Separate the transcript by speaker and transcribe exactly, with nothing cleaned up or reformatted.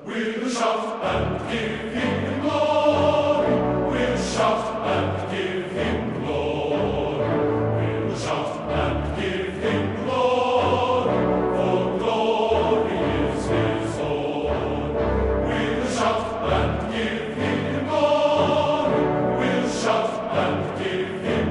Speaker 1: We'll shout and give him glory. We'll shout and give him glory. We'll shout and give him glory, for glory is his own. We'll shout and give him glory. We'll shout and give him